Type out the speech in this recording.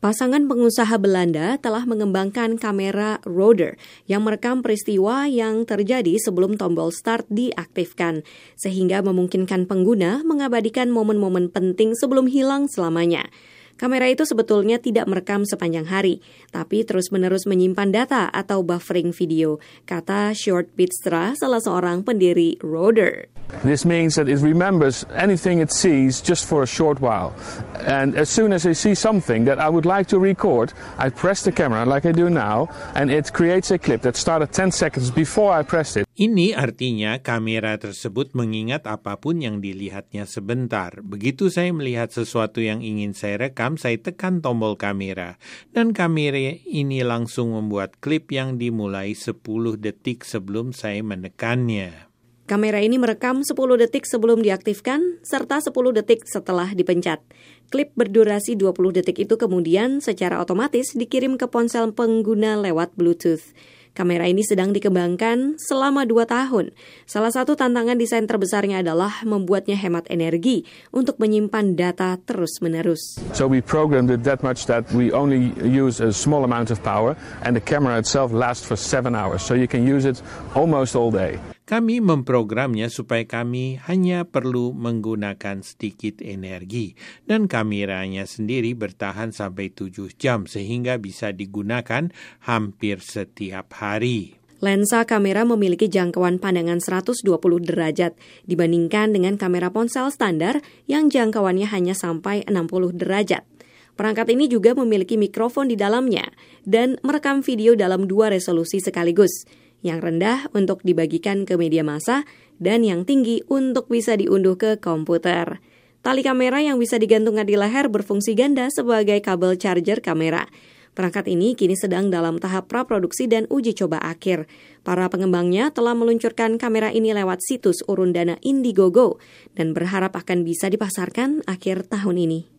Pasangan pengusaha Belanda telah mengembangkan kamera Roder yang merekam peristiwa yang terjadi sebelum tombol start diaktifkan, sehingga memungkinkan pengguna mengabadikan momen-momen penting sebelum hilang selamanya. Kamera itu sebetulnya tidak merekam sepanjang hari, tapi terus-menerus menyimpan data atau buffering video, kata Sjoerd Bitstra, salah seorang pendiri Roder. This means that it remembers anything it sees just for a short while. And as soon as I see something that I would like to record, I press the camera like I do now, and it creates a clip that started 10 seconds before I pressed it. Ini artinya kamera tersebut mengingat apapun yang dilihatnya sebentar. Begitu saya melihat sesuatu yang ingin saya rekam, saya tekan tombol kamera. Dan kamera ini langsung membuat klip yang dimulai 10 detik sebelum saya menekannya. Kamera ini merekam 10 detik sebelum diaktifkan, serta 10 detik setelah dipencet. Klip berdurasi 20 detik itu kemudian secara otomatis dikirim ke ponsel pengguna lewat Bluetooth. Kamera ini sedang dikembangkan selama 2 tahun. Salah satu tantangan desain terbesarnya adalah membuatnya hemat energi untuk menyimpan data terus-menerus. So we programmed it that much that we only use a small amount of power, and the camera itself lasts for 7 hours. So you can use it almost all day. Kami memprogramnya supaya kami hanya perlu menggunakan sedikit energi dan kameranya sendiri bertahan sampai 7 jam sehingga bisa digunakan hampir setiap hari. Lensa kamera memiliki jangkauan pandangan 120 derajat dibandingkan dengan kamera ponsel standar yang jangkauannya hanya sampai 60 derajat. Perangkat ini juga memiliki mikrofon di dalamnya dan merekam video dalam 2 resolusi sekaligus. Yang rendah untuk dibagikan ke media massa dan yang tinggi untuk bisa diunduh ke komputer. Tali kamera yang bisa digantungkan di leher berfungsi ganda sebagai kabel charger kamera. Perangkat ini kini sedang dalam tahap praproduksi dan uji coba akhir. Para pengembangnya telah meluncurkan kamera ini lewat situs urun dana Indiegogo dan berharap akan bisa dipasarkan akhir tahun ini.